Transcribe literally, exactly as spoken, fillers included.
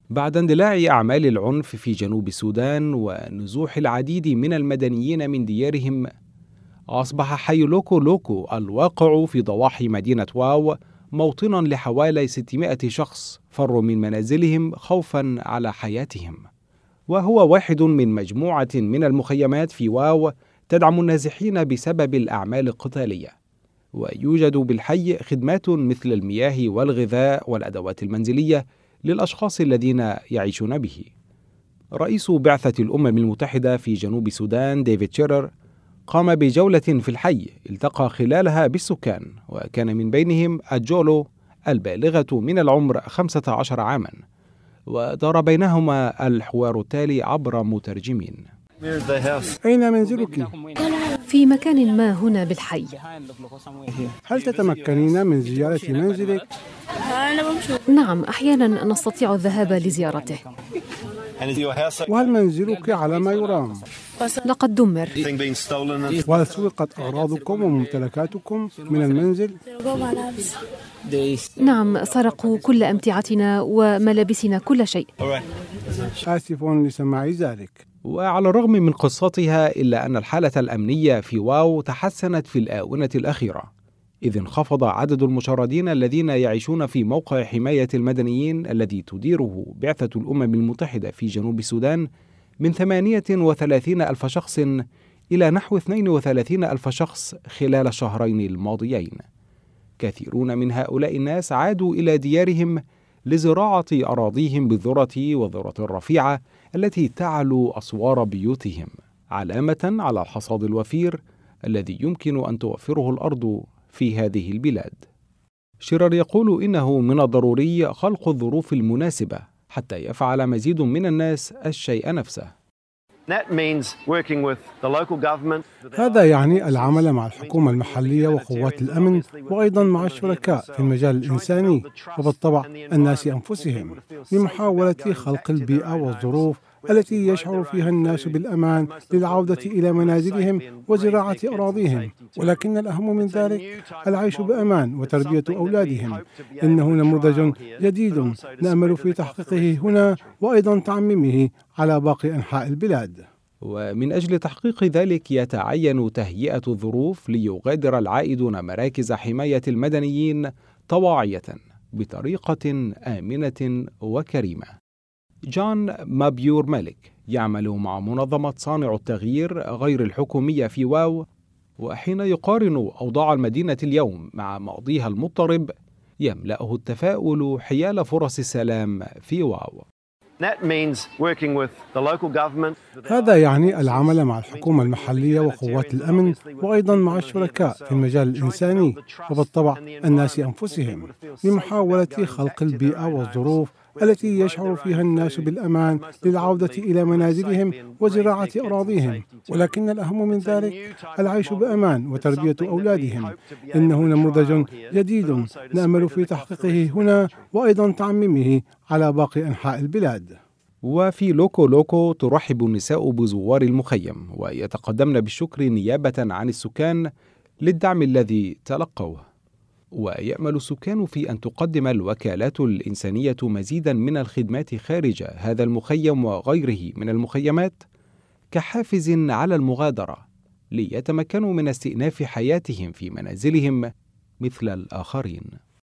بعد اندلاع أعمال العنف في جنوب السودان ونزوح العديد من المدنيين من ديارهم، أصبح حي لوكو لوكو الواقع في ضواحي مدينة واو موطناً لحوالي ستمائة شخص فروا من منازلهم خوفاً على حياتهم، وهو واحد من مجموعة من المخيمات في واو تدعم النازحين بسبب الأعمال القتالية. ويوجد بالحي خدمات مثل المياه والغذاء والأدوات المنزلية للأشخاص الذين يعيشون به. رئيس بعثة الأمم المتحدة في جنوب السودان ديفيد شيرر قام بجولة في الحي التقى خلالها بالسكان، وكان من بينهم الجولو البالغة من العمر خمسة عشر عاما، ودار بينهما الحوار التالي عبر مترجمين. أين منزلك؟ في مكان ما هنا بالحي. هل تتمكنين من زيارة منزلك؟ نعم، أحيانا نستطيع الذهاب لزيارته. وهل منزلك على ما يرام؟ لقد دمر. وهل سرقت أغراضكم وممتلكاتكم من المنزل؟ نعم، سرقوا كل أمتعتنا وملابسنا، كل شيء. آسف لسماع ذلك. وعلى الرغم من قصتها إلا أن الحالة الأمنية في واو تحسنت في الآونة الأخيرة، إذ انخفض عدد المشردين الذين يعيشون في موقع حماية المدنيين الذي تديره بعثة الأمم المتحدة في جنوب السودان من ثمانية وثلاثين ألف شخص إلى نحو اثنين وثلاثين ألف شخص خلال الشهرين الماضيين. كثيرون من هؤلاء الناس عادوا إلى ديارهم لزراعة أراضيهم بالذرة والذرة الرفيعة التي تعلو أسوار بيوتهم، علامة على الحصاد الوفير الذي يمكن أن توفره الأرض في هذه البلاد. شيرر يقول إنه من الضروري خلق الظروف المناسبة حتى يفعل مزيد من الناس الشيء نفسه. هذا يعني العمل مع الحكومة المحلية وقوات الأمن، وأيضا مع الشركاء في المجال الإنساني وبالطبع الناس أنفسهم، لمحاولة خلق البيئة والظروف التي يشعر فيها الناس بالأمان للعودة إلى منازلهم وزراعة أراضيهم. ولكن الأهم من ذلك العيش بأمان وتربية أولادهم. إنه نموذج جديد نأمل في تحقيقه هنا وأيضا تعميمه على باقي أنحاء البلاد. ومن أجل تحقيق ذلك يتعين تهيئة الظروف ليغادر العائدون مراكز حماية المدنيين طواعية بطريقة آمنة وكريمة. جون مابيور مالك يعمل مع منظمة صانع التغيير غير الحكومية في واو، وحين يقارن أوضاع المدينة اليوم مع ماضيها المضطرب يملأه التفاؤل حيال فرص السلام في واو. هذا يعني العمل مع الحكومة المحلية وقوات الأمن وأيضا مع الشركاء في المجال الإنساني وبالطبع الناس أنفسهم، لمحاولة خلق البيئة والظروف التي يشعر فيها الناس بالأمان للعودة إلى منازلهم وزراعة أراضيهم. ولكن الأهم من ذلك العيش بأمان وتربية أولادهم. إنه نموذج جديد نأمل في تحقيقه هنا وأيضا تعميمه على باقي أنحاء البلاد. وفي لوكو لوكو ترحب النساء بزوار المخيم ويتقدمن بالشكر نيابة عن السكان للدعم الذي تلقوه. ويأمل السكان في أن تقدم الوكالات الإنسانية مزيدا من الخدمات خارج هذا المخيم وغيره من المخيمات كحافز على المغادرة ليتمكنوا من استئناف حياتهم في منازلهم مثل الآخرين.